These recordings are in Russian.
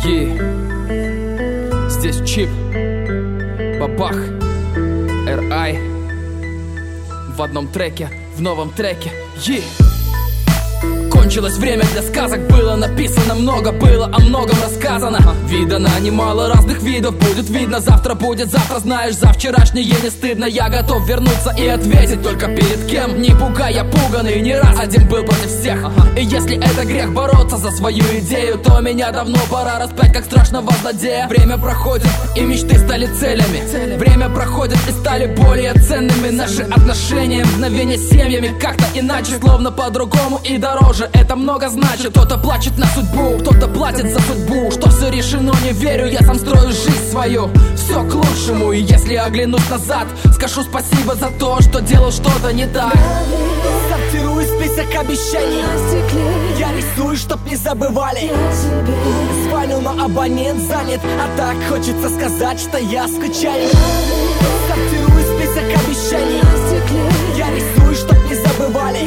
Здесь Чип, Бабах, R.I. В одном треке, в новом треке. Кончилось время для сказок, было написано много, было о многом рассказано. Видано немало разных видов, будет видно, завтра будет, завтра знаешь, за вчерашнее не стыдно. Я готов вернуться и ответить, только перед кем. Не пугай, я пуганый, не раз один был против всех. И если это грех бороться за свою идею, то меня давно пора распять, как страшного злодея. Время проходит, и мечты стали целями. Время проходит, и стали более ценными наши отношения, мгновения с семьями. Как-то иначе, словно по-другому и дороже. Это много значит. Кто-то плачет на судьбу, кто-то платит за судьбу. Что все решено, не верю, я сам строю жизнь свою. Все к лучшему, и если оглянусь назад, скажу спасибо за то, что делал что-то не так. Сортирую список обещаний, я рисую, чтоб не забывали. Звоню, но абонент занят, а так хочется сказать, что я скучаю. Сортирую список обещаний, я рисую, чтоб не забывали.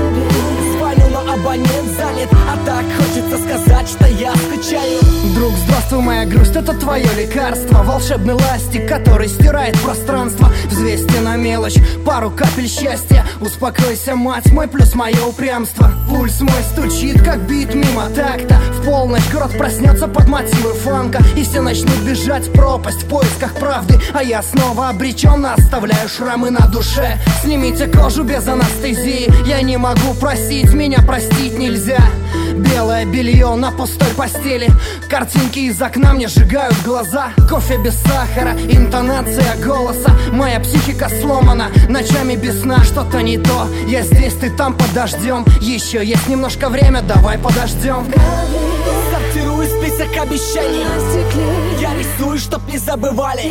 Звоню, но абонент занят, а так хочется сказать, что я скучаю. Друг, здравствуй, моя грусть, это твое лекарство. Волшебный ластик, который стирает пространство. Взвесьте на мелочь пару капель счастья. Успокойся, мать, мой плюс мое упрямство. Пульс мой стучит, как бит мимо такта. В полночь город проснется под мотивы фанка, и все начнут бежать в пропасть в поисках правды. А я снова обреченно оставляю шрамы на душе. Снимите кожу без анестезии, я не могу просить, меня простить нельзя. Белое белье на пустой постели, картинки из окна мне сжигают глаза. Кофе без сахара, интонация голоса. Моя психика сломана, ночами без сна. Что-то не то, я здесь, ты там, под дождем. Еще есть немножко время, давай подождем. Сортирую список обещаний, я рисую, чтоб не забывали.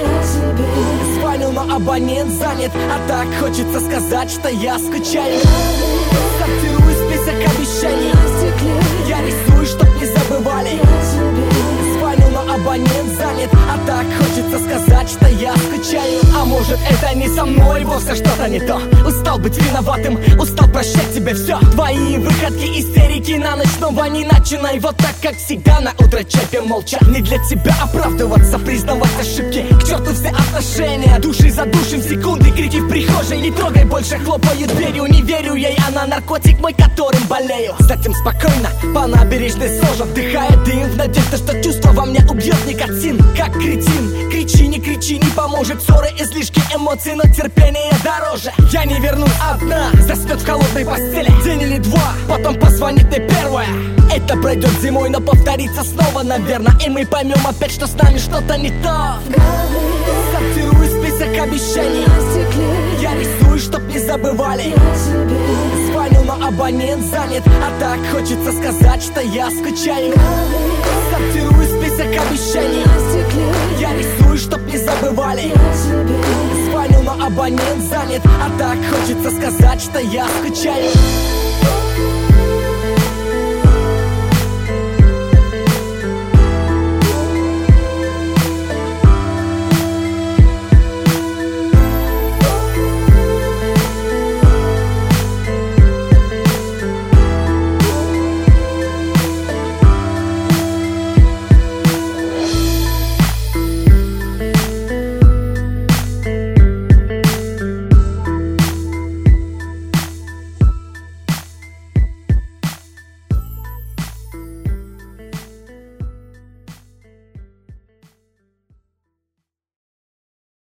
Звоню, но абонент занят, а так хочется сказать, что я скучаю. Сортирую список обещаний, я рисую, чтоб не забывали. Звоню, но абонент занят, а так хочется сказать, что я скучаю. А может, это не со мной, вовсе что-то не то. Устал быть виноватым, устал прощать тебе все. Твои выходки, истерики на ночь снова не начинай. Вот так, как всегда, на утро чайпе молча. Не для тебя оправдываться, признавать ошибки. К черту все отношения, души задушим секунды. Крики в прихожей, не трогай больше, хлопаю дверью. Не верю ей, она наркотик мой, которым болею. Затем спокойно по набережной сожу, вдыхая дым, в надежде, что чувство во мне убьет никотин. Как кретин, кричи, не поможет. Ссоры, излишки эмоций, но терпение дороже. Я не вернусь одна, заснет в холодной постели день или два, потом позвонит мне первая. Это пройдет зимой, но повторится снова, наверное. И мы поймем опять, что с нами что-то не то. Сортирую список обещаний, я рисую, чтоб не забывали. Звоню, но абонент занят, а так хочется сказать, что я скучаю. Сортирую список обещаний, я рисую, чтоб не забывали. Звоню, но абонент занят, а так хочется сказать, что я скучаю.